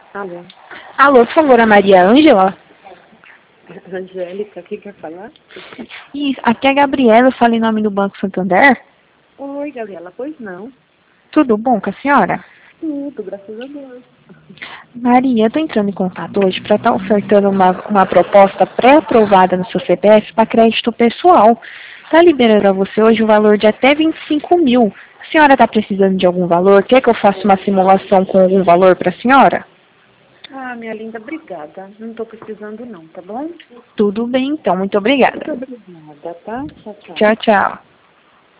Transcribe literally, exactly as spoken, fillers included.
Alô? Alô, por favor, a Maria Ângela? Angélica, quem quer falar? Isso, aqui é a Gabriela, eu falo em nome do Banco Santander. Oi, Gabriela, pois não. Tudo bom com a senhora? Tudo, graças a Deus. Maria, eu estou entrando em contato hoje para estar ofertando uma, uma proposta pré-aprovada no seu C P F para crédito pessoal. Está liberando a você hoje o valor de até vinte e cinco mil. A senhora está precisando de algum valor? Quer que eu faça uma simulação com algum valor para a senhora? Ah, minha linda, obrigada. Não estou precisando não, tá bom? Tudo bem, então. Muito obrigada. Muito obrigada, tá? Tchau, tchau. Tchau, tchau.